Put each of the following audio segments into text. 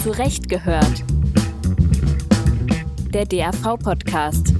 Zurecht gehört. Der DAV-Podcast.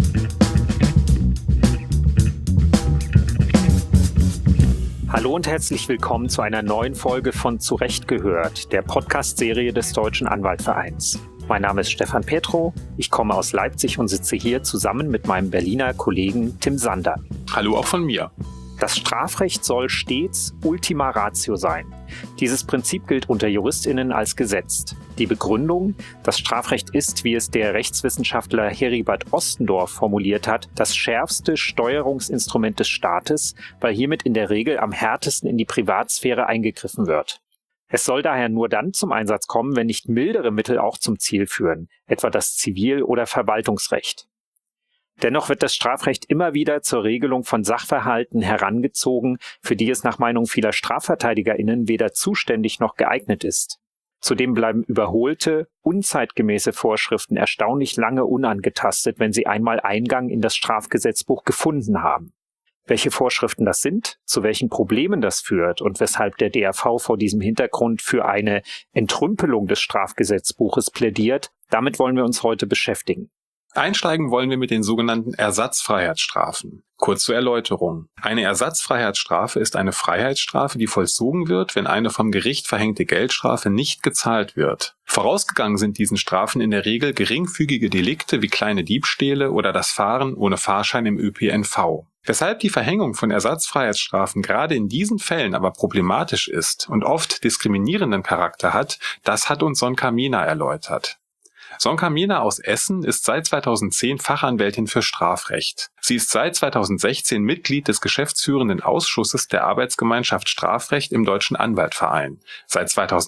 Hallo und herzlich willkommen zu einer neuen Folge von Zurecht gehört, der Podcast-Serie des Deutschen Anwaltvereins. Mein Name ist Stefan Petrow, ich komme aus Leipzig und sitze hier zusammen mit meinem Berliner Kollegen Tim Sander. Hallo auch von mir. Das Strafrecht soll stets Ultima Ratio sein. Dieses Prinzip gilt unter JuristInnen als gesetzt. Die Begründung: Das Strafrecht ist, wie es der Rechtswissenschaftler Heribert Ostendorf formuliert hat, das schärfste Steuerungsinstrument des Staates, weil hiermit in der Regel am härtesten in die Privatsphäre eingegriffen wird. Es soll daher nur dann zum Einsatz kommen, wenn nicht mildere Mittel auch zum Ziel führen, etwa das Zivil- oder Verwaltungsrecht. Dennoch wird das Strafrecht immer wieder zur Regelung von Sachverhalten herangezogen, für die es nach Meinung vieler StrafverteidigerInnen weder zuständig noch geeignet ist. Zudem bleiben überholte, unzeitgemäße Vorschriften erstaunlich lange unangetastet, wenn sie einmal Eingang in das Strafgesetzbuch gefunden haben. Welche Vorschriften das sind, zu welchen Problemen das führt und weshalb der DAV vor diesem Hintergrund für eine Entrümpelung des Strafgesetzbuches plädiert, damit wollen wir uns heute beschäftigen. Einsteigen wollen wir mit den sogenannten Ersatzfreiheitsstrafen. Kurz zur Erläuterung. Eine Ersatzfreiheitsstrafe ist eine Freiheitsstrafe, die vollzogen wird, wenn eine vom Gericht verhängte Geldstrafe nicht gezahlt wird. Vorausgegangen sind diesen Strafen in der Regel geringfügige Delikte wie kleine Diebstähle oder das Fahren ohne Fahrschein im ÖPNV. Weshalb die Verhängung von Ersatzfreiheitsstrafen gerade in diesen Fällen aber problematisch ist und oft diskriminierenden Charakter hat, das hat uns Sonka Mehner erläutert. Sonka Mehner aus Essen ist seit 2010 Fachanwältin für Strafrecht. Sie ist seit 2016 Mitglied des geschäftsführenden Ausschusses der Arbeitsgemeinschaft Strafrecht im Deutschen Anwaltverein. Seit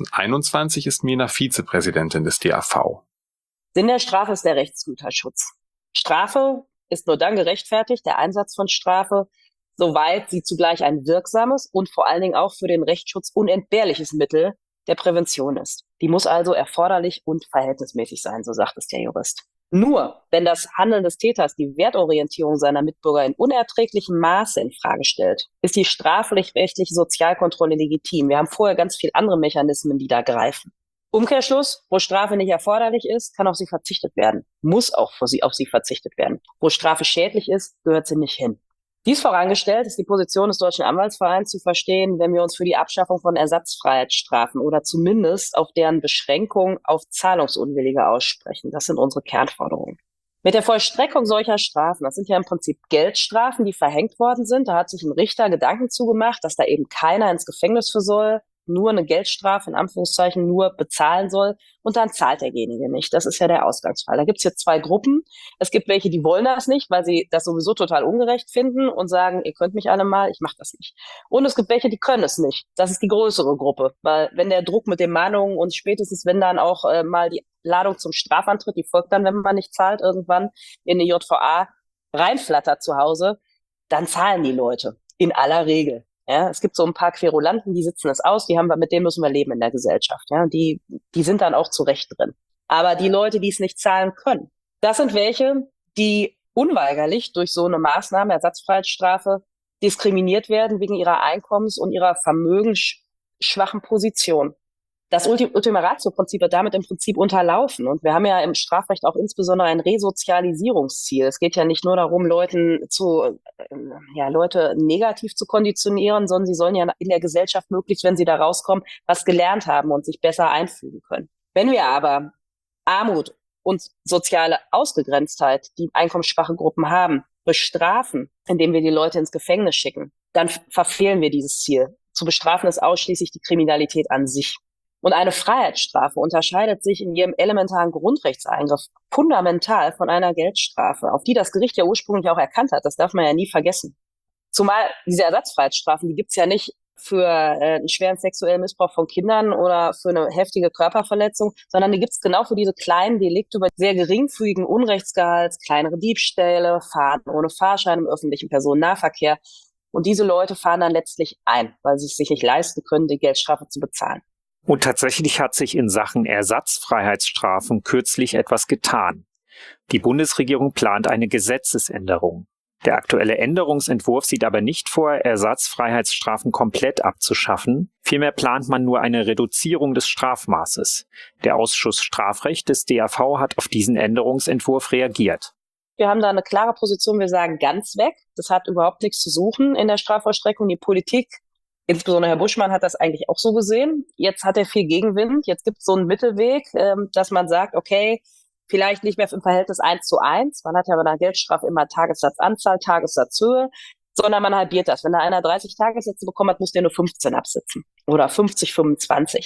2021 ist Mehner Vizepräsidentin des DAV. Sinn der Strafe ist der Rechtsgüterschutz. Strafe ist nur dann gerechtfertigt, der Einsatz von Strafe, soweit sie zugleich ein wirksames und vor allen Dingen auch für den Rechtsschutz unentbehrliches Mittel der Prävention ist. Die muss also erforderlich und verhältnismäßig sein, so sagt es der Jurist. Nur, wenn das Handeln des Täters die Wertorientierung seiner Mitbürger in unerträglichem Maße in Frage stellt, ist die strafrechtliche Sozialkontrolle legitim. Wir haben vorher ganz viele andere Mechanismen, die da greifen. Umkehrschluss: Wo Strafe nicht erforderlich ist, kann auf sie verzichtet werden. Muss auch auf sie verzichtet werden. Wo Strafe schädlich ist, gehört sie nicht hin. Dies vorangestellt ist die Position des Deutschen Anwaltsvereins zu verstehen, wenn wir uns für die Abschaffung von Ersatzfreiheitsstrafen oder zumindest auf deren Beschränkung auf Zahlungsunwillige aussprechen. Das sind unsere Kernforderungen. Mit der Vollstreckung solcher Strafen, das sind ja im Prinzip Geldstrafen, die verhängt worden sind, da hat sich ein Richter Gedanken zugemacht, dass da eben keiner ins Gefängnis für soll, nur eine Geldstrafe, in Anführungszeichen, nur bezahlen soll und dann zahlt derjenige nicht. Das ist ja der Ausgangsfall. Da gibt's hier zwei Gruppen. Es gibt welche, die wollen das nicht, weil sie das sowieso total ungerecht finden und sagen, ihr könnt mich alle mal, ich mache das nicht. Und es gibt welche, die können es nicht. Das ist die größere Gruppe, weil wenn der Druck mit den Mahnungen und spätestens wenn dann auch mal die Ladung zum Strafantritt, die folgt dann, wenn man nicht zahlt, irgendwann in die JVA reinflattert zu Hause, dann zahlen die Leute in aller Regel. Ja, es gibt so ein paar Querulanten, die sitzen es aus, mit denen müssen wir leben in der Gesellschaft. Ja, die sind dann auch zu Recht drin. Aber die Leute, die es nicht zahlen können, das sind welche, die unweigerlich durch so eine Maßnahme, Ersatzfreiheitsstrafe, diskriminiert werden wegen ihrer Einkommens- und ihrer vermögensschwachen Position. Das Ultima Ratio-Prinzip wird damit im Prinzip unterlaufen. Und wir haben ja im Strafrecht auch insbesondere ein Resozialisierungsziel. Es geht ja nicht nur darum, Leute negativ zu konditionieren, sondern sie sollen ja in der Gesellschaft möglichst, wenn sie da rauskommen, was gelernt haben und sich besser einfügen können. Wenn wir aber Armut und soziale Ausgegrenztheit, die einkommensschwache Gruppen haben, bestrafen, indem wir die Leute ins Gefängnis schicken, dann verfehlen wir dieses Ziel. Zu bestrafen ist ausschließlich die Kriminalität an sich. Und eine Freiheitsstrafe unterscheidet sich in ihrem elementaren Grundrechtseingriff fundamental von einer Geldstrafe, auf die das Gericht ja ursprünglich auch erkannt hat. Das darf man ja nie vergessen. Zumal diese Ersatzfreiheitsstrafen, die gibt's ja nicht für einen schweren sexuellen Missbrauch von Kindern oder für eine heftige Körperverletzung, sondern die gibt's genau für diese kleinen Delikte über sehr geringfügigen Unrechtsgehalts, kleinere Diebstähle, Fahren ohne Fahrschein im öffentlichen Personennahverkehr. Und diese Leute fahren dann letztlich ein, weil sie es sich nicht leisten können, die Geldstrafe zu bezahlen. Und tatsächlich hat sich in Sachen Ersatzfreiheitsstrafen kürzlich etwas getan. Die Bundesregierung plant eine Gesetzesänderung. Der aktuelle Änderungsentwurf sieht aber nicht vor, Ersatzfreiheitsstrafen komplett abzuschaffen. Vielmehr plant man nur eine Reduzierung des Strafmaßes. Der Ausschuss Strafrecht des DAV hat auf diesen Änderungsentwurf reagiert. Wir haben da eine klare Position, wir sagen ganz weg. Das hat überhaupt nichts zu suchen in der Strafvollstreckung. Die Politik, insbesondere Herr Buschmann, hat das eigentlich auch so gesehen. Jetzt hat er viel Gegenwind. Jetzt gibt es so einen Mittelweg, dass man sagt, okay, vielleicht nicht mehr im Verhältnis 1:1. Man hat ja bei einer Geldstrafe immer Tagessatzanzahl, Tagessatzhöhe, sondern man halbiert das. Wenn da einer 30 Tagessätze bekommen hat, muss der nur 15 absitzen oder 50, 25.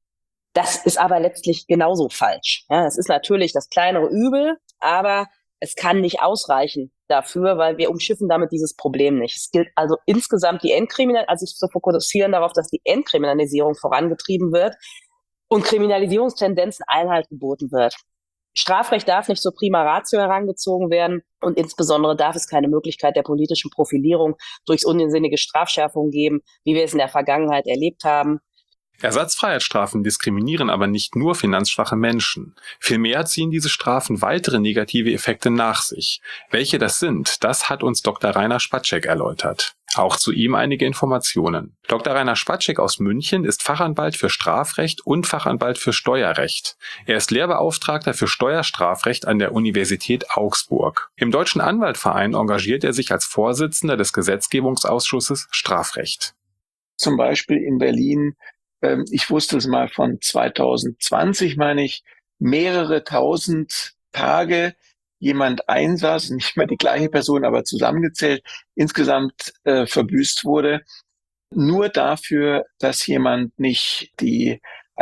Das ist aber letztlich genauso falsch. Ja, es ist natürlich das kleinere Übel, aber es kann nicht ausreichen dafür, weil wir umschiffen damit dieses Problem nicht. Es gilt also insgesamt die also sich zu fokussieren darauf, dass die Entkriminalisierung vorangetrieben wird und Kriminalisierungstendenzen Einhalt geboten wird. Strafrecht darf nicht zur Prima Ratio herangezogen werden und insbesondere darf es keine Möglichkeit der politischen Profilierung durch unsinnige Strafschärfungen geben, wie wir es in der Vergangenheit erlebt haben. Ersatzfreiheitsstrafen diskriminieren aber nicht nur finanzschwache Menschen. Vielmehr ziehen diese Strafen weitere negative Effekte nach sich. Welche das sind, das hat uns Dr. Rainer Spatschek erläutert. Auch zu ihm einige Informationen. Dr. Rainer Spatschek aus München ist Fachanwalt für Strafrecht und Fachanwalt für Steuerrecht. Er ist Lehrbeauftragter für Steuerstrafrecht an der Universität Augsburg. Im Deutschen Anwaltverein engagiert er sich als Vorsitzender des Gesetzgebungsausschusses Strafrecht. Zum Beispiel in Berlin, ich wusste es mal von 2020, meine ich, mehrere tausend Tage jemand einsaß, nicht mehr die gleiche Person, aber zusammengezählt, insgesamt verbüßt wurde, nur dafür, dass jemand nicht die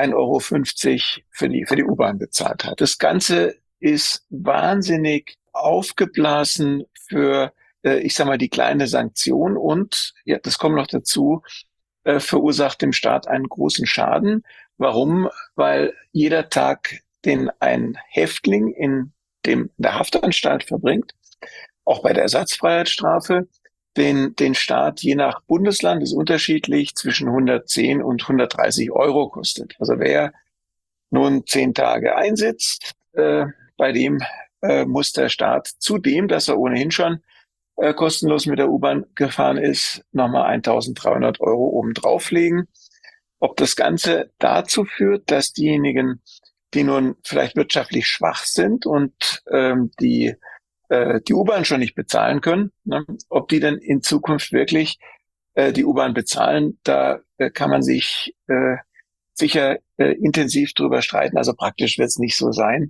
1,50 € für die U-Bahn bezahlt hat. Das Ganze ist wahnsinnig aufgeblasen für, ich sag mal, die kleine Sanktion und, ja, das kommt noch dazu, verursacht dem Staat einen großen Schaden. Warum? Weil jeder Tag, den ein Häftling in der Haftanstalt verbringt, auch bei der Ersatzfreiheitsstrafe, den Staat je nach Bundesland ist unterschiedlich zwischen 110 und 130 € kostet. Also wer nun 10 Tage einsitzt, bei dem muss der Staat zudem, dass er ohnehin schon kostenlos mit der U-Bahn gefahren ist, nochmal 1.300 € oben drauflegen. Ob das Ganze dazu führt, dass diejenigen, die nun vielleicht wirtschaftlich schwach sind und die U-Bahn schon nicht bezahlen können, ne, ob die dann in Zukunft wirklich die U-Bahn bezahlen, da kann man sich sicher intensiv drüber streiten. Also praktisch wird es nicht so sein.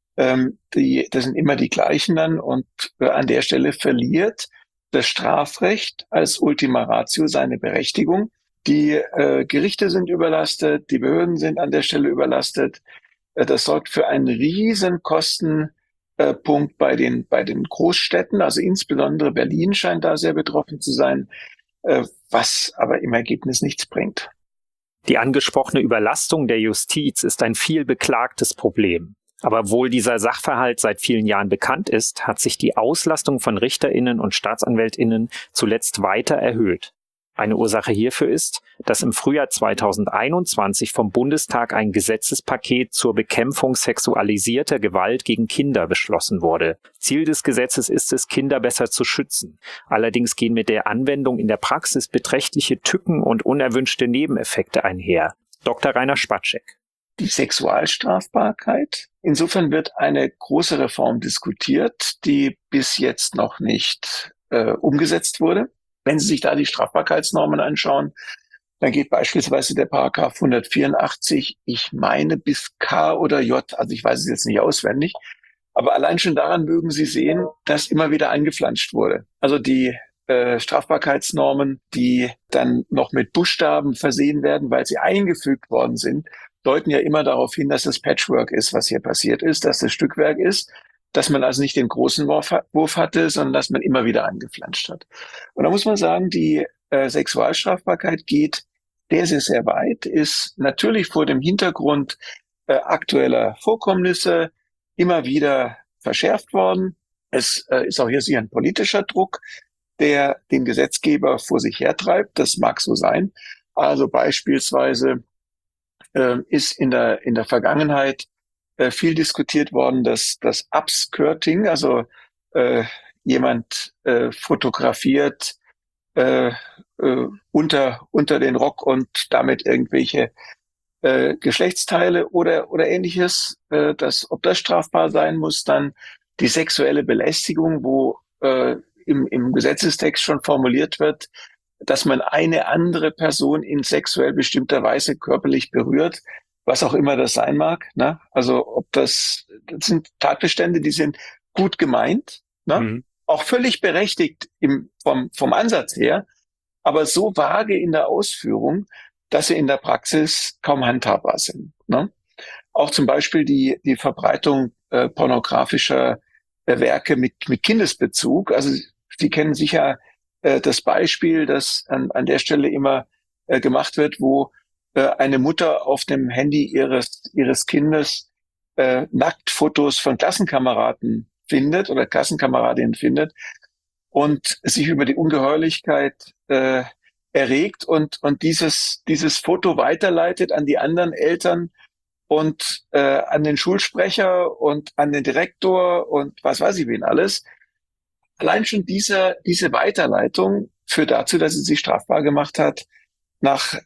Das sind immer die gleichen dann und an der Stelle verliert das Strafrecht als Ultima Ratio seine Berechtigung. Die Gerichte sind überlastet, die Behörden sind an der Stelle überlastet. Das sorgt für einen riesen Kostenpunkt bei den Großstädten, also insbesondere Berlin scheint da sehr betroffen zu sein, was aber im Ergebnis nichts bringt. Die angesprochene Überlastung der Justiz ist ein viel beklagtes Problem. Aber obwohl dieser Sachverhalt seit vielen Jahren bekannt ist, hat sich die Auslastung von RichterInnen und StaatsanwältInnen zuletzt weiter erhöht. Eine Ursache hierfür ist, dass im Frühjahr 2021 vom Bundestag ein Gesetzespaket zur Bekämpfung sexualisierter Gewalt gegen Kinder beschlossen wurde. Ziel des Gesetzes ist es, Kinder besser zu schützen. Allerdings gehen mit der Anwendung in der Praxis beträchtliche Tücken und unerwünschte Nebeneffekte einher. Dr. Rainer Spatschek. Die Sexualstrafbarkeit. Insofern wird eine große Reform diskutiert, die bis jetzt noch nicht umgesetzt wurde. Wenn Sie sich da die Strafbarkeitsnormen anschauen, dann geht beispielsweise der Paragraph 184, ich meine bis K oder J, also ich weiß es jetzt nicht auswendig, aber allein schon daran mögen Sie sehen, dass immer wieder eingeflanscht wurde. Also die Strafbarkeitsnormen, die dann noch mit Buchstaben versehen werden, weil sie eingefügt worden sind, deuten ja immer darauf hin, dass es Patchwork ist, was hier passiert ist, dass es Stückwerk ist, dass man also nicht den großen Wurf hatte, sondern dass man immer wieder angeflanscht hat. Und da muss man sagen, die Sexualstrafbarkeit geht sehr, sehr, sehr weit, ist natürlich vor dem Hintergrund aktueller Vorkommnisse immer wieder verschärft worden. Es ist auch hier sicher ein politischer Druck, der den Gesetzgeber vor sich hertreibt. Das mag so sein. Also beispielsweise ist in der Vergangenheit viel diskutiert worden, dass das Upskirting, also jemand fotografiert unter den Rock und damit irgendwelche Geschlechtsteile oder ähnliches, ob das strafbar sein muss, dann die sexuelle Belästigung, wo im Gesetzestext schon formuliert wird, dass man eine andere Person in sexuell bestimmter Weise körperlich berührt, was auch immer das sein mag. Ne? Also das sind Tatbestände, die sind gut gemeint, ne? Auch völlig berechtigt vom Ansatz her, aber so vage in der Ausführung, dass sie in der Praxis kaum handhabbar sind. Ne? Auch zum Beispiel die Verbreitung pornografischer Werke mit Kindesbezug. Also Sie kennen sicher das Beispiel, das an der Stelle immer gemacht wird, wo eine Mutter auf dem Handy ihres Kindes Nacktfotos von Klassenkameraden findet oder Klassenkameradinnen findet und sich über die Ungeheuerlichkeit erregt und dieses Foto weiterleitet an die anderen Eltern und an den Schulsprecher und an den Direktor und was weiß ich wen alles. Allein schon diese Weiterleitung führt dazu, dass sie sich strafbar gemacht hat nach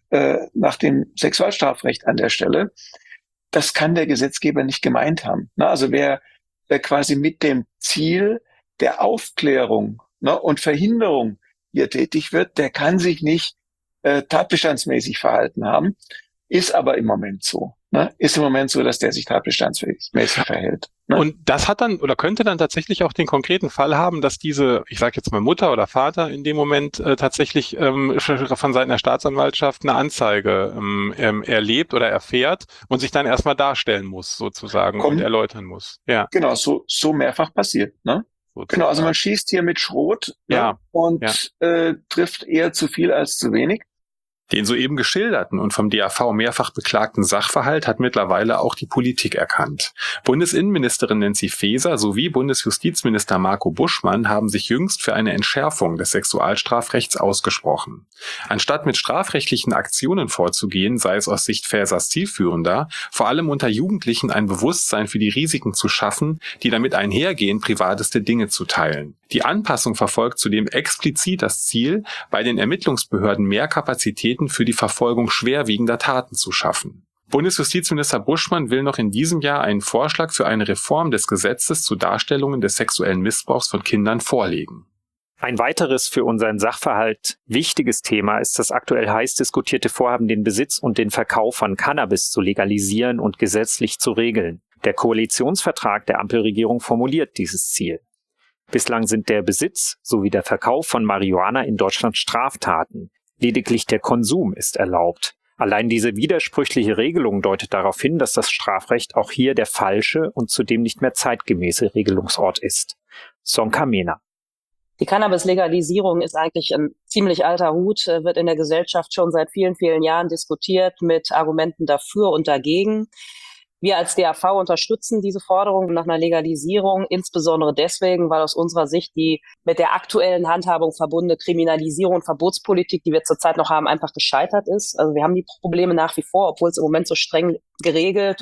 dem Sexualstrafrecht an der Stelle. Das kann der Gesetzgeber nicht gemeint haben. Ne? Also wer quasi mit dem Ziel der Aufklärung, ne, und Verhinderung hier tätig wird, der kann sich nicht tatbestandsmäßig verhalten haben, ist aber im Moment so. Ne? Ist im Moment so, dass der sich tatbestandsmäßig verhält. Ne? Und das hat dann oder könnte dann tatsächlich auch den konkreten Fall haben, dass diese, ich sage jetzt mal Mutter oder Vater in dem Moment tatsächlich von Seiten der Staatsanwaltschaft eine Anzeige erlebt oder erfährt und sich dann erstmal darstellen muss sozusagen und erläutern muss. Ja. Genau, so mehrfach passiert. Ne? Genau, also man schießt hier mit Schrot, ne? Und trifft eher zu viel als zu wenig. Den soeben geschilderten und vom DAV mehrfach beklagten Sachverhalt hat mittlerweile auch die Politik erkannt. Bundesinnenministerin Nancy Faeser sowie Bundesjustizminister Marco Buschmann haben sich jüngst für eine Entschärfung des Sexualstrafrechts ausgesprochen. Anstatt mit strafrechtlichen Aktionen vorzugehen, sei es aus Sicht Faesers zielführender, vor allem unter Jugendlichen ein Bewusstsein für die Risiken zu schaffen, die damit einhergehen, privateste Dinge zu teilen. Die Anpassung verfolgt zudem explizit das Ziel, bei den Ermittlungsbehörden mehr Kapazitäten für die Verfolgung schwerwiegender Taten zu schaffen. Bundesjustizminister Buschmann will noch in diesem Jahr einen Vorschlag für eine Reform des Gesetzes zu Darstellungen des sexuellen Missbrauchs von Kindern vorlegen. Ein weiteres für unseren Sachverhalt wichtiges Thema ist das aktuell heiß diskutierte Vorhaben, den Besitz und den Verkauf von Cannabis zu legalisieren und gesetzlich zu regeln. Der Koalitionsvertrag der Ampelregierung formuliert dieses Ziel. Bislang sind der Besitz sowie der Verkauf von Marihuana in Deutschland Straftaten. Lediglich der Konsum ist erlaubt. Allein diese widersprüchliche Regelung deutet darauf hin, dass das Strafrecht auch hier der falsche und zudem nicht mehr zeitgemäße Regelungsort ist. Sonka Mehner. Die Cannabis-Legalisierung ist eigentlich ein ziemlich alter Hut, wird in der Gesellschaft schon seit vielen, vielen Jahren diskutiert mit Argumenten dafür und dagegen. Wir als DAV unterstützen diese Forderung nach einer Legalisierung, insbesondere deswegen, weil aus unserer Sicht die mit der aktuellen Handhabung verbundene Kriminalisierung und Verbotspolitik, die wir zurzeit noch haben, einfach gescheitert ist. Also wir haben die Probleme nach wie vor, obwohl es im Moment so streng geregelt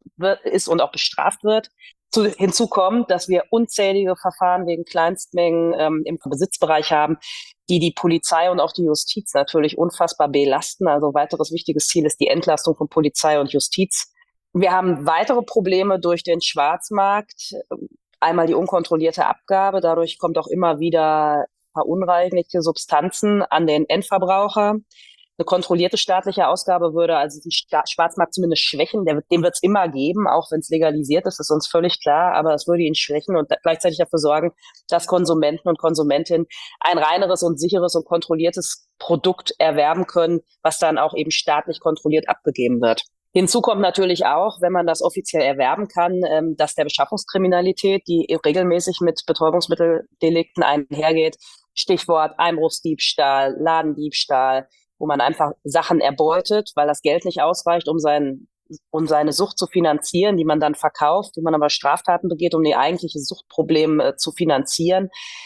ist und auch bestraft wird. Hinzu kommt, dass wir unzählige Verfahren wegen Kleinstmengen im Besitzbereich haben, die Polizei und auch die Justiz natürlich unfassbar belasten. Also weiteres wichtiges Ziel ist die Entlastung von Polizei und Justiz. Wir haben weitere Probleme durch den Schwarzmarkt. Einmal die unkontrollierte Abgabe. Dadurch kommt auch immer wieder verunreinigte Substanzen an den Endverbraucher. Eine kontrollierte staatliche Ausgabe würde also den Schwarzmarkt zumindest schwächen. Den wird es immer geben, auch wenn es legalisiert ist uns völlig klar. Aber es würde ihn schwächen und gleichzeitig dafür sorgen, dass Konsumenten und Konsumentinnen ein reineres und sicheres und kontrolliertes Produkt erwerben können, was dann auch eben staatlich kontrolliert abgegeben wird. Hinzu kommt natürlich auch, wenn man das offiziell erwerben kann, dass der Beschaffungskriminalität, die regelmäßig mit Betäubungsmitteldelikten einhergeht, Stichwort Einbruchsdiebstahl, Ladendiebstahl, wo man einfach Sachen erbeutet, weil das Geld nicht ausreicht, um seine Sucht zu finanzieren, die man dann verkauft, wo man aber Straftaten begeht, um die eigentliche Suchtproblem zu finanzieren.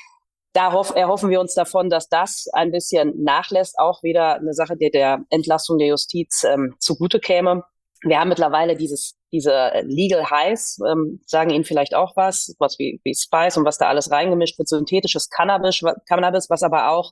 Da erhoffen wir uns davon, dass das ein bisschen nachlässt, auch wieder eine Sache, die der Entlastung der Justiz zugute käme. Wir haben mittlerweile diese Legal Highs, sagen Ihnen vielleicht auch was wie Spice und was da alles reingemischt wird, synthetisches Cannabis, was aber auch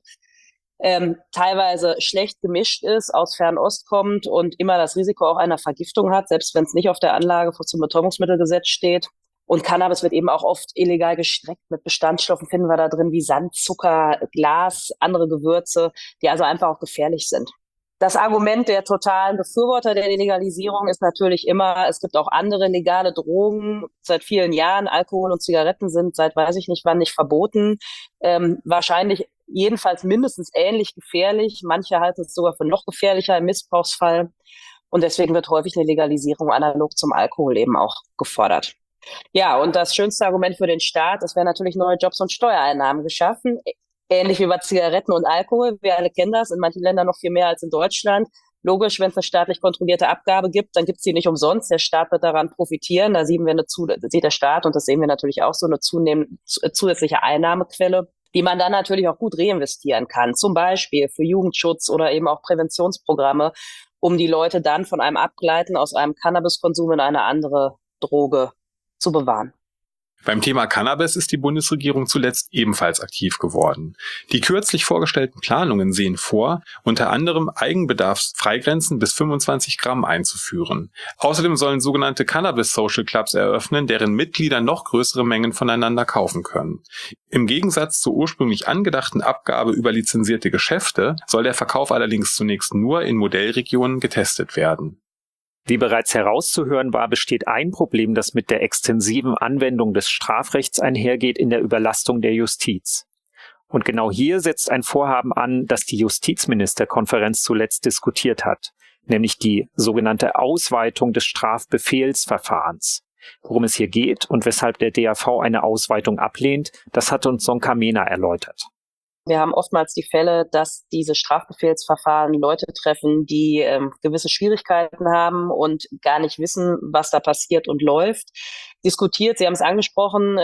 teilweise schlecht gemischt ist, aus Fernost kommt und immer das Risiko auch einer Vergiftung hat, selbst wenn es nicht auf der Anlage zum Betäubungsmittelgesetz steht. Und Cannabis wird eben auch oft illegal gestreckt. Mit Bestandstoffen finden wir da drin wie Sand, Zucker, Glas, andere Gewürze, die also einfach auch gefährlich sind. Das Argument der totalen Befürworter der Legalisierung ist natürlich immer, es gibt auch andere legale Drogen. Seit vielen Jahren, Alkohol und Zigaretten sind seit weiß ich nicht wann nicht verboten. Wahrscheinlich jedenfalls mindestens ähnlich gefährlich. Manche halten es sogar für noch gefährlicher im Missbrauchsfall. Und deswegen wird häufig eine Legalisierung analog zum Alkohol eben auch gefordert. Ja, und das schönste Argument für den Staat, es werden natürlich neue Jobs und Steuereinnahmen geschaffen. Ähnlich wie bei Zigaretten und Alkohol. Wir alle kennen das, in manchen Ländern noch viel mehr als in Deutschland. Logisch, wenn es eine staatlich kontrollierte Abgabe gibt, dann gibt es die nicht umsonst. Der Staat wird daran profitieren. Da sieht der Staat, und das sehen wir natürlich auch, so eine zusätzliche Einnahmequelle, die man dann natürlich auch gut reinvestieren kann. Zum Beispiel für Jugendschutz oder eben auch Präventionsprogramme, um die Leute dann von einem Abgleiten aus einem Cannabiskonsum in eine andere Droge zu bewahren. Beim Thema Cannabis ist die Bundesregierung zuletzt ebenfalls aktiv geworden. Die kürzlich vorgestellten Planungen sehen vor, unter anderem Eigenbedarfsfreigrenzen bis 25 Gramm einzuführen. Außerdem sollen sogenannte Cannabis-Social Clubs eröffnen, deren Mitglieder noch größere Mengen voneinander kaufen können. Im Gegensatz zur ursprünglich angedachten Abgabe über lizenzierte Geschäfte soll der Verkauf allerdings zunächst nur in Modellregionen getestet werden. Wie bereits herauszuhören war, besteht ein Problem, das mit der extensiven Anwendung des Strafrechts einhergeht, in der Überlastung der Justiz. Und genau hier setzt ein Vorhaben an, das die Justizministerkonferenz zuletzt diskutiert hat, nämlich die sogenannte Ausweitung des Strafbefehlsverfahrens. Worum es hier geht und weshalb der DAV eine Ausweitung ablehnt, das hat uns Sonka Mehner erläutert. Wir haben oftmals die Fälle, dass diese Strafbefehlsverfahren Leute treffen, die gewisse Schwierigkeiten haben und gar nicht wissen, was da passiert und läuft. Diskutiert, Sie haben es angesprochen,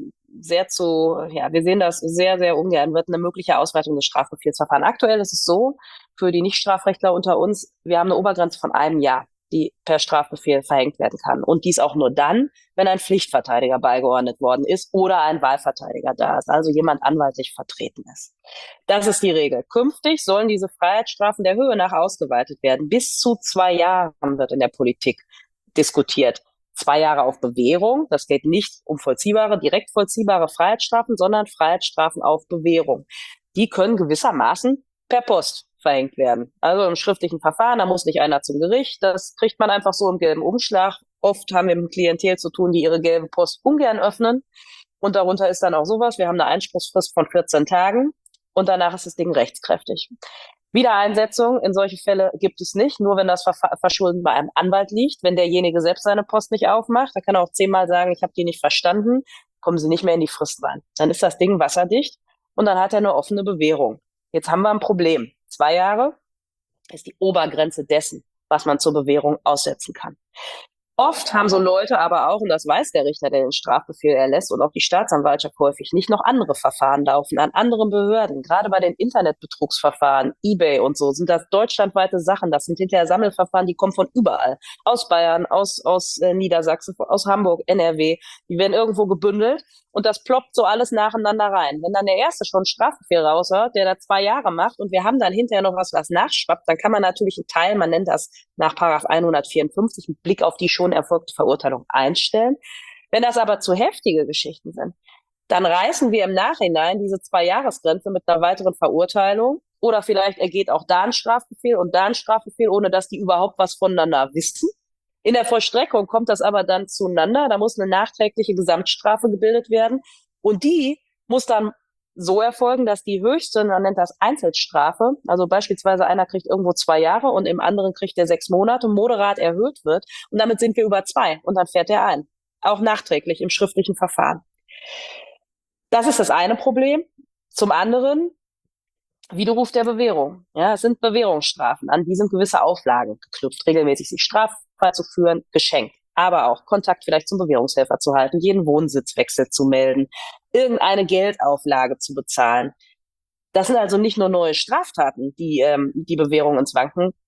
wir sehen das sehr, sehr ungern, wird eine mögliche Ausweitung des Strafbefehlsverfahrens. Aktuell ist es so, für die Nichtstrafrechtler unter uns, wir haben eine Obergrenze von einem Jahr, die per Strafbefehl verhängt werden kann. Und dies auch nur dann, wenn ein Pflichtverteidiger beigeordnet worden ist oder ein Wahlverteidiger da ist, also jemand anwaltlich vertreten ist. Das ist die Regel. Künftig sollen diese Freiheitsstrafen der Höhe nach ausgeweitet werden. Bis zu 2 Jahren wird in der Politik diskutiert. 2 Jahre auf Bewährung. Das geht nicht um direkt vollziehbare Freiheitsstrafen, sondern Freiheitsstrafen auf Bewährung. Die können gewissermaßen per Post verhängt werden. Also im schriftlichen Verfahren, da muss nicht einer zum Gericht, das kriegt man einfach so im gelben Umschlag. Oft haben wir mit Klientel zu tun, die ihre gelbe Post ungern öffnen. Und darunter ist dann auch sowas, wir haben eine Einspruchsfrist von 14 Tagen und danach ist das Ding rechtskräftig. Wiedereinsetzung in solche Fälle gibt es nicht, nur wenn das Verschulden bei einem Anwalt liegt. Wenn derjenige selbst seine Post nicht aufmacht, da kann er auch 10-mal sagen, ich habe die nicht verstanden, kommen Sie nicht mehr in die Frist rein. Dann ist das Ding wasserdicht und dann hat er eine offene Bewährung. Jetzt haben wir ein Problem. 2 Jahre ist die Obergrenze dessen, was man zur Bewährung aussetzen kann. Oft haben so Leute aber auch, und das weiß der Richter, der den Strafbefehl erlässt und auch die Staatsanwaltschaft häufig, nicht noch andere Verfahren laufen an anderen Behörden. Gerade bei den Internetbetrugsverfahren, eBay und so, sind das deutschlandweite Sachen. Das sind hinterher Sammelverfahren, die kommen von überall. Aus Bayern, aus Niedersachsen, aus Hamburg, NRW. Die werden irgendwo gebündelt und das ploppt so alles nacheinander rein. Wenn dann der Erste schon einen Strafbefehl raushört, der da 2 Jahre macht und wir haben dann hinterher noch was nachschwappt, dann kann man natürlich einen Teil, man nennt das nach § 154, mit Blick auf die schon erfolgte Verurteilung einstellen. Wenn das aber zu heftige Geschichten sind, dann reißen wir im Nachhinein diese 2-Jahres-Grenze mit einer weiteren Verurteilung oder vielleicht ergeht auch da ein Strafbefehl und da ein Strafbefehl, ohne dass die überhaupt was voneinander wissen. In der Vollstreckung kommt das aber dann zueinander, da muss eine nachträgliche Gesamtstrafe gebildet werden und die muss dann so erfolgen, dass die höchste, man nennt das Einzelstrafe, also beispielsweise einer kriegt irgendwo 2 Jahre und im anderen kriegt er 6 Monate, moderat erhöht wird und damit sind wir über 2 und dann fährt er ein. Auch nachträglich im schriftlichen Verfahren. Das ist das eine Problem. Zum anderen, Widerruf der Bewährung. Ja, es sind Bewährungsstrafen, an die sind gewisse Auflagen geknüpft, regelmäßig sich straffrei zu führen, geschenkt. Aber auch Kontakt vielleicht zum Bewährungshelfer zu halten, jeden Wohnsitzwechsel zu melden, irgendeine Geldauflage zu bezahlen. Das sind also nicht nur neue Straftaten, die die Bewährung ins Wanken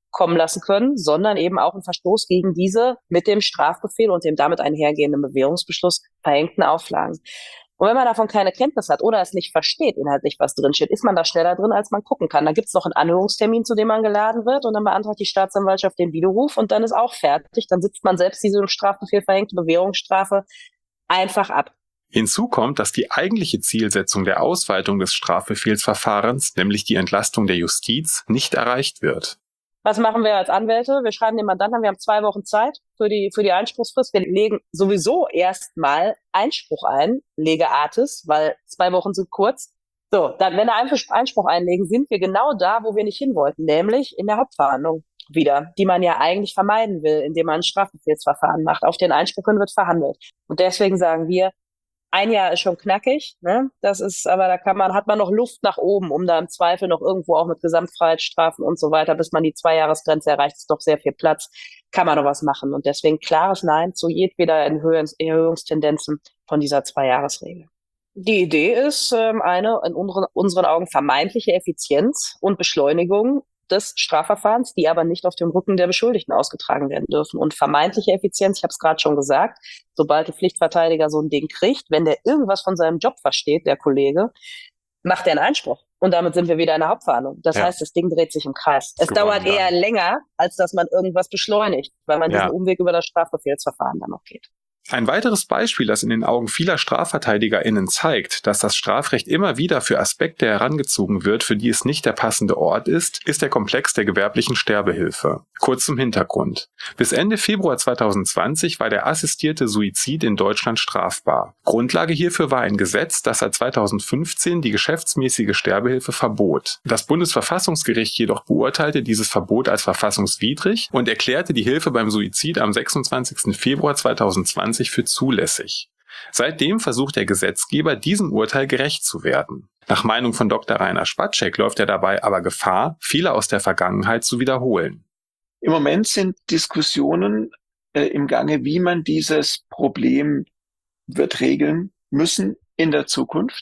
kommen lassen können, sondern eben auch einen Verstoß gegen diese mit dem Strafbefehl und dem damit einhergehenden Bewährungsbeschluss verhängten Auflagen. Und wenn man davon keine Kenntnis hat oder es nicht versteht, inhaltlich was drinsteht, ist man da schneller drin, als man gucken kann. Da gibt es noch einen Anhörungstermin, zu dem man geladen wird, und dann beantragt die Staatsanwaltschaft den Widerruf und dann ist auch fertig. Dann sitzt man selbst diese im Strafbefehl verhängte Bewährungsstrafe einfach ab. Hinzu kommt, dass die eigentliche Zielsetzung der Ausweitung des Strafbefehlsverfahrens, nämlich die Entlastung der Justiz, nicht erreicht wird. Was machen wir als Anwälte? Wir schreiben den Mandanten an, wir haben 2 Wochen Zeit für die Einspruchsfrist. Wir legen sowieso erstmal Einspruch ein, lege artis, weil 2 Wochen sind kurz. So, dann, wenn wir Einspruch einlegen, sind wir genau da, wo wir nicht hin wollten, nämlich in der Hauptverhandlung wieder, die man ja eigentlich vermeiden will, indem man ein Strafbefehlsverfahren macht. Auf den Einspruch hin wird verhandelt. Und deswegen sagen wir, 1 Jahr ist schon knackig, ne? Das ist, aber da hat man noch Luft nach oben, um da im Zweifel noch irgendwo auch mit Gesamtfreiheitsstrafen und so weiter, bis man die 2-Jahres-Grenze erreicht, ist doch sehr viel Platz, kann man noch was machen. Und deswegen klares Nein zu jedweder Erhöhungstendenzen von dieser 2-Jahres-Regel. Die Idee ist eine in unseren Augen vermeintliche Effizienz und Beschleunigung des Strafverfahrens, die aber nicht auf dem Rücken der Beschuldigten ausgetragen werden dürfen. Und vermeintliche Effizienz, ich habe es gerade schon gesagt, sobald der Pflichtverteidiger so ein Ding kriegt, wenn der irgendwas von seinem Job versteht, der Kollege, macht er einen Einspruch. Und damit sind wir wieder in der Hauptverhandlung. Das heißt, das Ding dreht sich im Kreis. Es dauert eher länger, als dass man irgendwas beschleunigt, weil man diesen Umweg über das Strafbefehlsverfahren dann noch geht. Ein weiteres Beispiel, das in den Augen vieler StrafverteidigerInnen zeigt, dass das Strafrecht immer wieder für Aspekte herangezogen wird, für die es nicht der passende Ort ist, ist der Komplex der gewerblichen Sterbehilfe. Kurz zum Hintergrund. Bis Ende Februar 2020 war der assistierte Suizid in Deutschland strafbar. Grundlage hierfür war ein Gesetz, das seit 2015 die geschäftsmäßige Sterbehilfe verbot. Das Bundesverfassungsgericht jedoch beurteilte dieses Verbot als verfassungswidrig und erklärte die Hilfe beim Suizid am 26. Februar 2020 für zulässig. Seitdem versucht der Gesetzgeber, diesem Urteil gerecht zu werden. Nach Meinung von Dr. Rainer Spatschek läuft er dabei aber Gefahr, Fehler aus der Vergangenheit zu wiederholen. Im Moment sind Diskussionen im Gange, wie man dieses Problem wird regeln müssen in der Zukunft.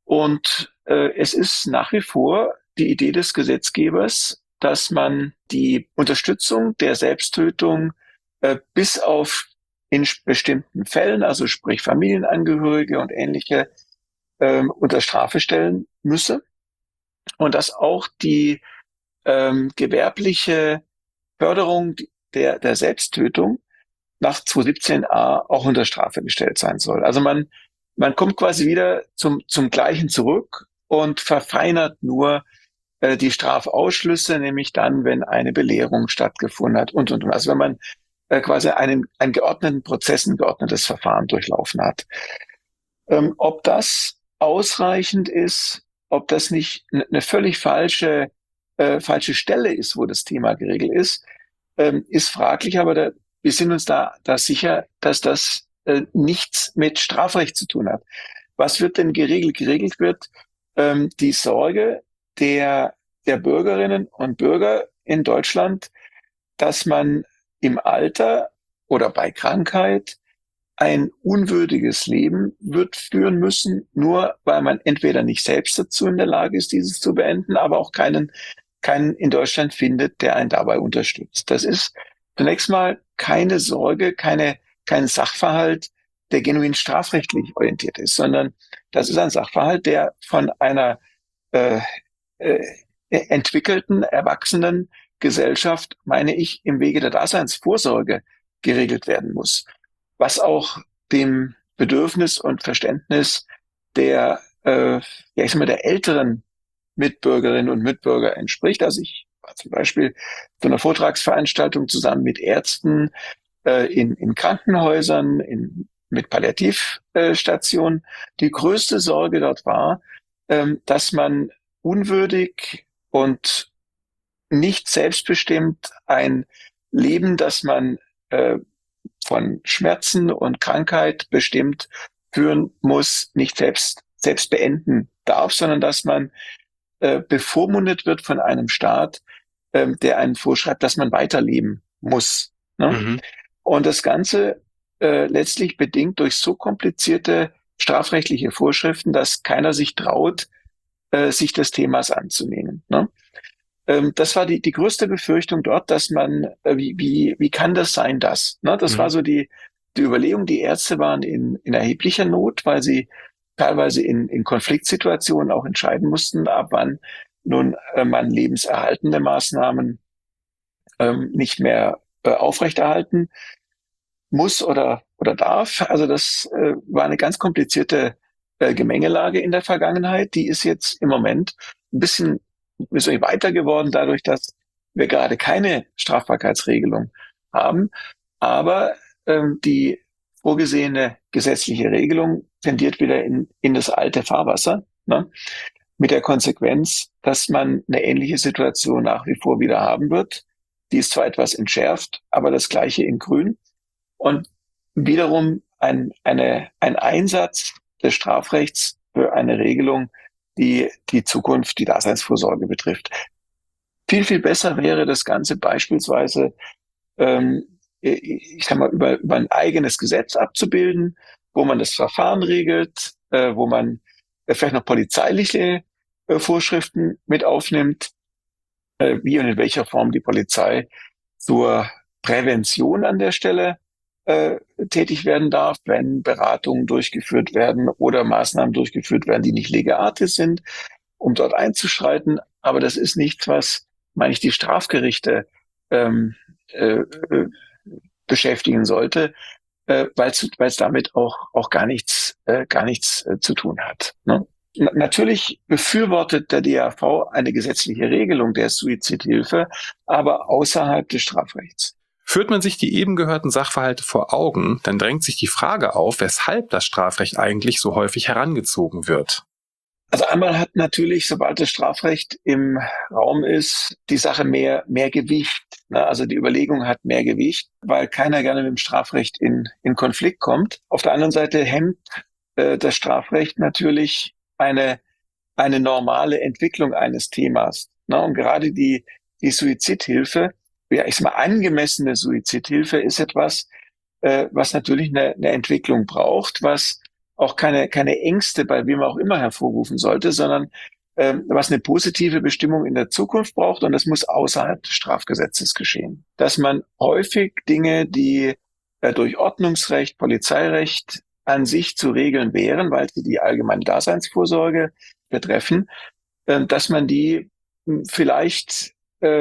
Und es ist nach wie vor die Idee des Gesetzgebers, dass man die Unterstützung der Selbsttötung bis auf in bestimmten Fällen, also sprich Familienangehörige und ähnliche, unter Strafe stellen müsse. Und dass auch die gewerbliche Förderung der Selbsttötung nach 217a auch unter Strafe gestellt sein soll. Also man kommt quasi wieder zum Gleichen zurück und verfeinert nur die Strafausschlüsse, nämlich dann, wenn eine Belehrung stattgefunden hat und. Also wenn man quasi einen geordneten Prozess, ein geordnetes Verfahren durchlaufen hat. Ob das ausreichend ist, ob das nicht eine völlig falsche Stelle ist, wo das Thema geregelt ist fraglich, aber wir sind uns da sicher, dass das nichts mit Strafrecht zu tun hat. Was wird denn geregelt? Geregelt wird die Sorge der Bürgerinnen und Bürger in Deutschland, dass man im Alter oder bei Krankheit ein unwürdiges Leben wird führen müssen, nur weil man entweder nicht selbst dazu in der Lage ist, dieses zu beenden, aber auch keinen in Deutschland findet, der einen dabei unterstützt. Das ist zunächst mal keine Sorge, kein Sachverhalt, der genuin strafrechtlich orientiert ist, sondern das ist ein Sachverhalt, der von einer entwickelten, erwachsenen Gesellschaft, meine ich, im Wege der Daseinsvorsorge geregelt werden muss, was auch dem Bedürfnis und Verständnis der älteren Mitbürgerinnen und Mitbürger entspricht. Also ich war zum Beispiel zu einer Vortragsveranstaltung zusammen mit Ärzten in Krankenhäusern, mit Palliativstationen. Die größte Sorge dort war, dass man unwürdig und nicht selbstbestimmt ein Leben, das man von Schmerzen und Krankheit bestimmt führen muss, nicht selbst beenden darf, sondern dass man bevormundet wird von einem Staat, der einen vorschreibt, dass man weiterleben muss. Ne? Mhm. Und das Ganze letztlich bedingt durch so komplizierte strafrechtliche Vorschriften, dass keiner sich traut, sich des Themas anzunehmen. Ne? Das war die größte Befürchtung dort, dass man, wie kann das sein, das? Ne? Das war so die Überlegung. Die Ärzte waren in erheblicher Not, weil sie teilweise in Konfliktsituationen auch entscheiden mussten, ab wann nun man lebenserhaltende Maßnahmen nicht mehr aufrechterhalten muss oder darf. Also das war eine ganz komplizierte Gemengelage in der Vergangenheit. Die ist jetzt im Moment ein bisschen weiter geworden, dadurch, dass wir gerade keine Strafbarkeitsregelung haben. Aber die vorgesehene gesetzliche Regelung tendiert wieder in das alte Fahrwasser, ne? Mit der Konsequenz, dass man eine ähnliche Situation nach wie vor wieder haben wird. Die ist zwar etwas entschärft, aber das Gleiche in Grün. Und wiederum ein Einsatz des Strafrechts für eine Regelung, die Zukunft, die Daseinsvorsorge betrifft. Viel, viel besser wäre das Ganze beispielsweise, ich sag mal, über ein eigenes Gesetz abzubilden, wo man das Verfahren regelt, wo man vielleicht noch polizeiliche Vorschriften mit aufnimmt, wie und in welcher Form die Polizei zur Prävention an der Stelle tätig werden darf, wenn Beratungen durchgeführt werden oder Maßnahmen durchgeführt werden, die nicht lege artis sind, um dort einzuschreiten. Aber das ist nichts, was, meine ich, die Strafgerichte beschäftigen sollte, weil es damit auch gar nichts zu tun hat. Ne? Natürlich befürwortet der DAV eine gesetzliche Regelung der Suizidhilfe, aber außerhalb des Strafrechts. Führt man sich die eben gehörten Sachverhalte vor Augen, dann drängt sich die Frage auf, weshalb das Strafrecht eigentlich so häufig herangezogen wird. Also einmal hat natürlich, sobald das Strafrecht im Raum ist, die Sache mehr Gewicht. Also die Überlegung hat mehr Gewicht, weil keiner gerne mit dem Strafrecht in Konflikt kommt. Auf der anderen Seite hemmt das Strafrecht natürlich eine normale Entwicklung eines Themas. Und gerade die Suizidhilfe, ja, ich sag mal, angemessene Suizidhilfe ist etwas, was natürlich eine Entwicklung braucht, was auch keine Ängste bei wem auch immer hervorrufen sollte, sondern was eine positive Bestimmung in der Zukunft braucht, und das muss außerhalb des Strafgesetzes geschehen. Dass man häufig Dinge, die durch Ordnungsrecht, Polizeirecht an sich zu regeln wären, weil sie die allgemeine Daseinsvorsorge betreffen, dass man die vielleicht,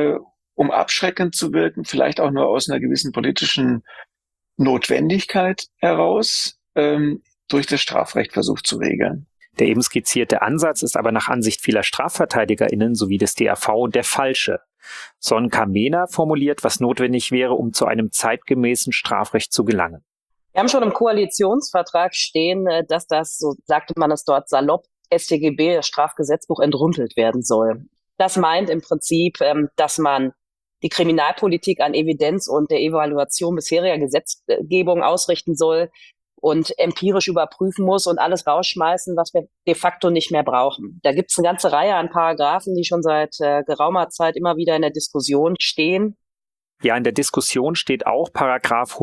um abschreckend zu wirken, vielleicht auch nur aus einer gewissen politischen Notwendigkeit heraus, durch das Strafrecht versucht zu regeln. Der eben skizzierte Ansatz ist aber nach Ansicht vieler StrafverteidigerInnen sowie des DAV der falsche. Sonka Mehner formuliert, was notwendig wäre, um zu einem zeitgemäßen Strafrecht zu gelangen. Wir haben schon im Koalitionsvertrag stehen, dass das, so sagte man es dort salopp, StGB, das Strafgesetzbuch, entrümpelt werden soll. Das meint im Prinzip, dass man die Kriminalpolitik an Evidenz und der Evaluation bisheriger Gesetzgebung ausrichten soll und empirisch überprüfen muss und alles rausschmeißen, was wir de facto nicht mehr brauchen. Da gibt es eine ganze Reihe an Paragraphen, die schon seit geraumer Zeit immer wieder in der Diskussion stehen. Ja, in der Diskussion steht auch Paragraph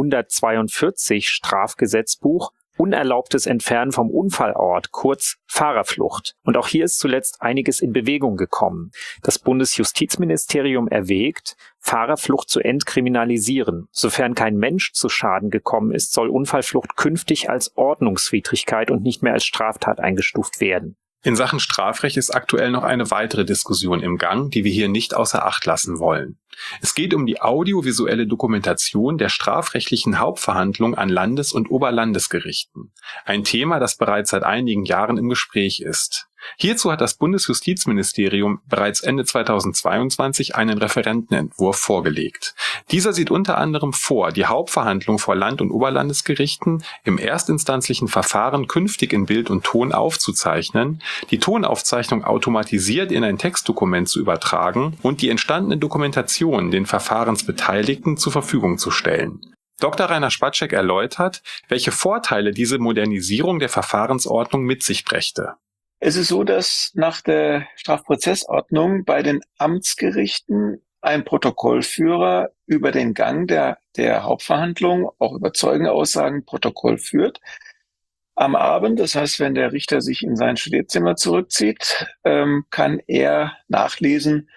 142 Strafgesetzbuch, unerlaubtes Entfernen vom Unfallort, kurz Fahrerflucht. Und auch hier ist zuletzt einiges in Bewegung gekommen. Das Bundesjustizministerium erwägt, Fahrerflucht zu entkriminalisieren. Sofern kein Mensch zu Schaden gekommen ist, soll Unfallflucht künftig als Ordnungswidrigkeit und nicht mehr als Straftat eingestuft werden. In Sachen Strafrecht ist aktuell noch eine weitere Diskussion im Gang, die wir hier nicht außer Acht lassen wollen. Es geht um die audiovisuelle Dokumentation der strafrechtlichen Hauptverhandlung an Landes- und Oberlandesgerichten. Ein Thema, das bereits seit einigen Jahren im Gespräch ist. Hierzu hat das Bundesjustizministerium bereits Ende 2022 einen Referentenentwurf vorgelegt. Dieser sieht unter anderem vor, die Hauptverhandlung vor Land- und Oberlandesgerichten im erstinstanzlichen Verfahren künftig in Bild und Ton aufzuzeichnen, die Tonaufzeichnung automatisiert in ein Textdokument zu übertragen und die entstandene Dokumentation den Verfahrensbeteiligten zur Verfügung zu stellen. Dr. Rainer Spatschek erläutert, welche Vorteile diese Modernisierung der Verfahrensordnung mit sich brächte. Es ist so, dass nach der Strafprozessordnung bei den Amtsgerichten ein Protokollführer über den Gang der Hauptverhandlung, auch über Zeugenaussagen, Protokoll führt. Am Abend, das heißt, wenn der Richter sich in sein Studierzimmer zurückzieht, kann er nachlesen,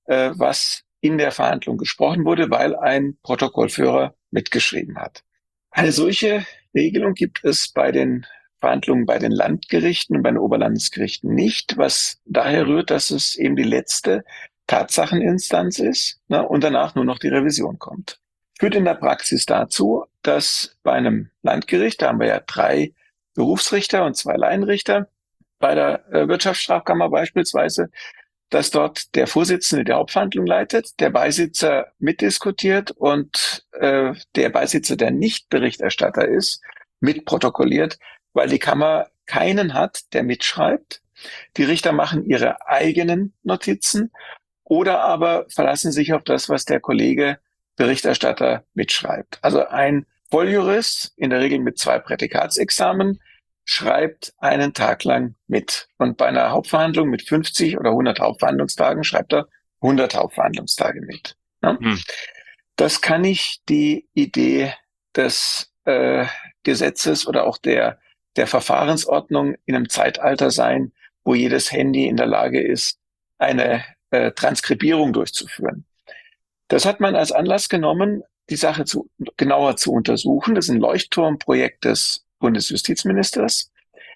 was in der Verhandlung gesprochen wurde, weil ein Protokollführer mitgeschrieben hat. Eine solche Regelung gibt es bei den Verhandlungen bei den Landgerichten und bei den Oberlandesgerichten nicht, was daher rührt, dass es eben die letzte Tatsacheninstanz ist, ne, und danach nur noch die Revision kommt. Führt in der Praxis dazu, dass bei einem Landgericht, da haben wir ja 3 Berufsrichter und 2 Laienrichter, bei der Wirtschaftsstrafkammer beispielsweise, dass dort der Vorsitzende der Hauptverhandlung leitet, der Beisitzer mitdiskutiert und der Beisitzer, der nicht Berichterstatter ist, mitprotokolliert, weil die Kammer keinen hat, der mitschreibt. Die Richter machen ihre eigenen Notizen oder aber verlassen sich auf das, was der Kollege Berichterstatter mitschreibt. Also ein Volljurist, in der Regel mit 2 Prädikatsexamen, schreibt einen Tag lang mit. Und bei einer Hauptverhandlung mit 50 oder 100 Hauptverhandlungstagen schreibt er 100 Hauptverhandlungstage mit. Ne? Das kann nicht die Idee des Gesetzes oder auch der Verfahrensordnung in einem Zeitalter sein, wo jedes Handy in der Lage ist, eine Transkribierung durchzuführen. Das hat man als Anlass genommen, die Sache genauer zu untersuchen. Das ist ein Leuchtturmprojekt des Bundesjustizministers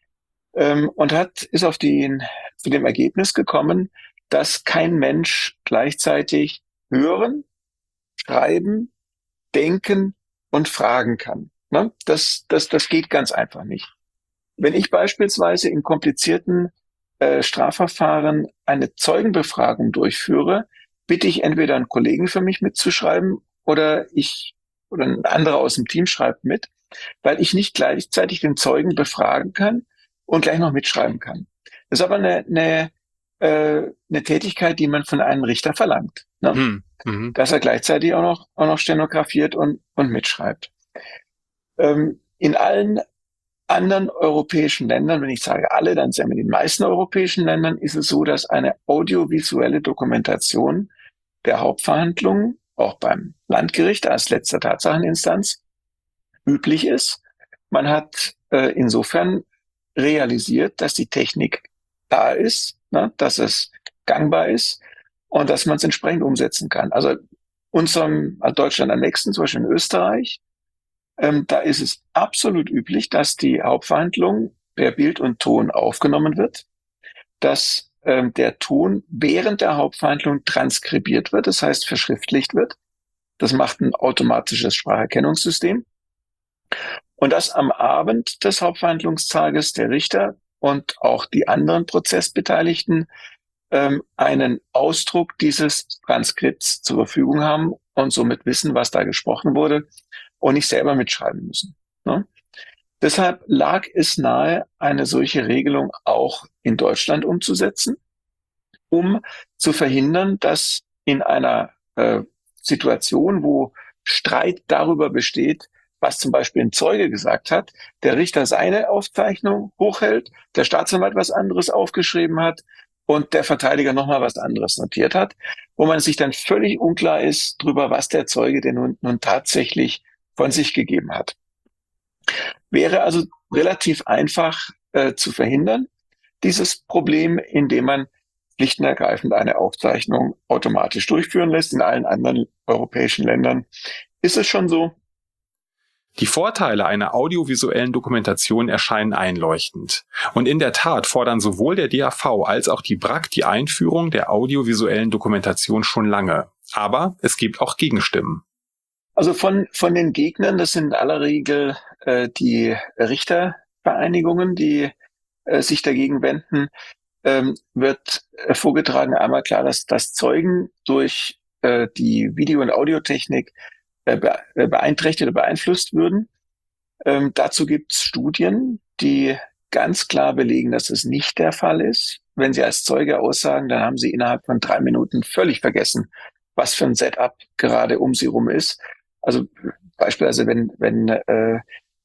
und ist zu dem Ergebnis gekommen, dass kein Mensch gleichzeitig hören, schreiben, denken und fragen kann. Ne? Das geht ganz einfach nicht. Wenn ich beispielsweise in komplizierten Strafverfahren eine Zeugenbefragung durchführe, bitte ich entweder einen Kollegen für mich mitzuschreiben oder ein anderer aus dem Team schreibt mit, weil ich nicht gleichzeitig den Zeugen befragen kann und gleich noch mitschreiben kann. Das ist aber eine Tätigkeit, die man von einem Richter verlangt, ne? Dass er gleichzeitig auch noch stenografiert und mitschreibt. In allen anderen europäischen Ländern, wenn ich sage alle, dann sind wir in den meisten europäischen Ländern, ist es so, dass eine audiovisuelle Dokumentation der Hauptverhandlungen auch beim Landgericht als letzter Tatsacheninstanz üblich ist. Man hat insofern realisiert, dass die Technik da ist, ne, dass es gangbar ist und dass man es entsprechend umsetzen kann. Also Deutschland am nächsten, zum Beispiel in Österreich, da ist es absolut üblich, dass die Hauptverhandlung per Bild und Ton aufgenommen wird, dass der Ton während der Hauptverhandlung transkribiert wird, das heißt verschriftlicht wird. Das macht ein automatisches Spracherkennungssystem. Und dass am Abend des Hauptverhandlungstages der Richter und auch die anderen Prozessbeteiligten einen Ausdruck dieses Transkripts zur Verfügung haben und somit wissen, was da gesprochen wurde und nicht selber mitschreiben müssen. Ne? Deshalb lag es nahe, eine solche Regelung auch in Deutschland umzusetzen, um zu verhindern, dass in einer Situation, wo Streit darüber besteht, was zum Beispiel ein Zeuge gesagt hat, der Richter seine Aufzeichnung hochhält, der Staatsanwalt was anderes aufgeschrieben hat und der Verteidiger nochmal was anderes notiert hat, wo man sich dann völlig unklar ist darüber, was der Zeuge denn nun tatsächlich von sich gegeben hat. Wäre also relativ einfach zu verhindern, dieses Problem, indem man schlicht und ergreifend eine Aufzeichnung automatisch durchführen lässt. In allen anderen europäischen Ländern ist es schon so. Die Vorteile einer audiovisuellen Dokumentation erscheinen einleuchtend. Und in der Tat fordern sowohl der DAV als auch die BRAC die Einführung der audiovisuellen Dokumentation schon lange. Aber es gibt auch Gegenstimmen. Also von den Gegnern, das sind in aller Regel die Richtervereinigungen, die sich dagegen wenden, wird vorgetragen einmal klar, dass Zeugen durch die Video- und Audiotechnik beeinträchtigt oder beeinflusst würden. Dazu gibt es Studien, die ganz klar belegen, dass es nicht der Fall ist. Wenn Sie als Zeuge aussagen, dann haben Sie innerhalb von 3 Minuten völlig vergessen, was für ein Setup gerade um Sie rum ist. Also beispielsweise, wenn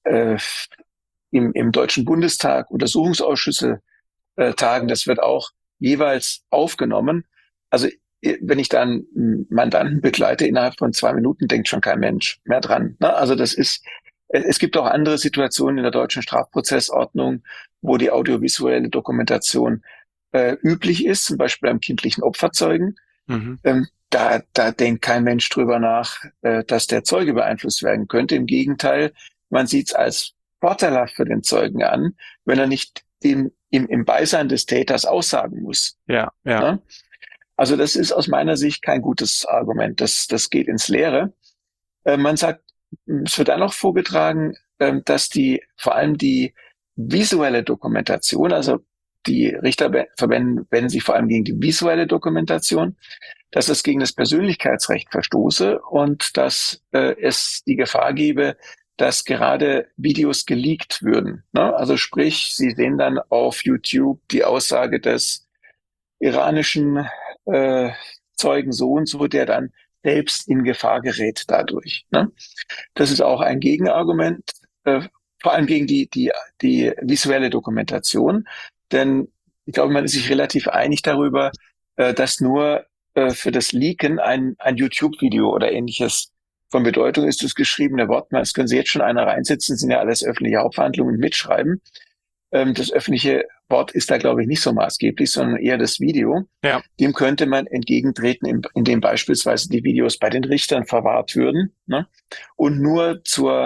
im Deutschen Bundestag Untersuchungsausschüsse tagen, das wird auch jeweils aufgenommen. Also wenn ich dann einen Mandanten begleite, innerhalb von 2 Minuten denkt schon kein Mensch mehr dran. Also es gibt auch andere Situationen in der deutschen Strafprozessordnung, wo die audiovisuelle Dokumentation üblich ist, zum Beispiel beim kindlichen Opferzeugen. Da denkt kein Mensch drüber nach, dass der Zeuge beeinflusst werden könnte. Im Gegenteil, man sieht es als vorteilhaft für den Zeugen an, wenn er nicht im Beisein des Täters aussagen muss. Ja. Also das ist aus meiner Sicht kein gutes Argument. Das geht ins Leere. Man sagt, es wird dann noch vorgetragen, dass vor allem die visuelle Dokumentation, also die Richter wenden sich vor allem gegen die visuelle Dokumentation, dass es gegen das Persönlichkeitsrecht verstoße und dass es die Gefahr gebe, dass gerade Videos geleakt würden. Ne? Also sprich, Sie sehen dann auf YouTube die Aussage des iranischen Zeugen so und so, der dann selbst in Gefahr gerät dadurch. Ne? Das ist auch ein Gegenargument, vor allem gegen die visuelle Dokumentation. Denn ich glaube, man ist sich relativ einig darüber, dass nur für das Leaken ein YouTube-Video oder ähnliches von Bedeutung ist. Das geschriebene Wort, das können Sie jetzt schon einer reinsetzen, sind ja alles öffentliche Hauptverhandlungen und mitschreiben. Das öffentliche Wort ist da, glaube ich, nicht so maßgeblich, sondern eher das Video. Ja. Dem könnte man entgegentreten, indem beispielsweise die Videos bei den Richtern verwahrt würden, ne? Und nur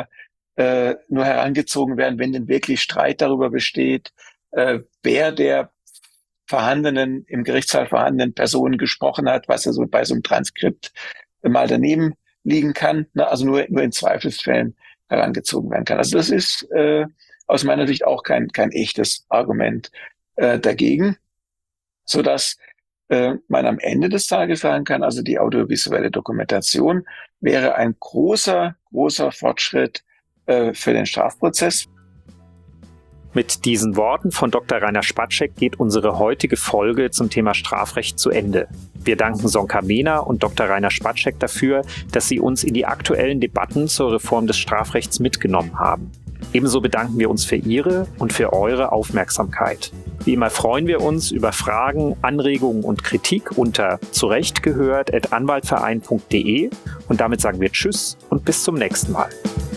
herangezogen werden, wenn denn wirklich Streit darüber besteht, wer der im Gerichtssaal vorhandenen Personen gesprochen hat, was er so bei so einem Transkript mal daneben liegen kann, ne? Also nur in Zweifelsfällen herangezogen werden kann. Also das ist aus meiner Sicht auch kein echtes Argument dagegen, sodass man am Ende des Tages sagen kann, also die audiovisuelle Dokumentation wäre ein großer Fortschritt für den Strafprozess. Mit diesen Worten von Dr. Rainer Spatschek geht unsere heutige Folge zum Thema Strafrecht zu Ende. Wir danken Sonka Mehner und Dr. Rainer Spatschek dafür, dass sie uns in die aktuellen Debatten zur Reform des Strafrechts mitgenommen haben. Ebenso bedanken wir uns für Ihre und für eure Aufmerksamkeit. Wie immer freuen wir uns über Fragen, Anregungen und Kritik unter zurechtgehört@anwaltverein.de und damit sagen wir Tschüss und bis zum nächsten Mal.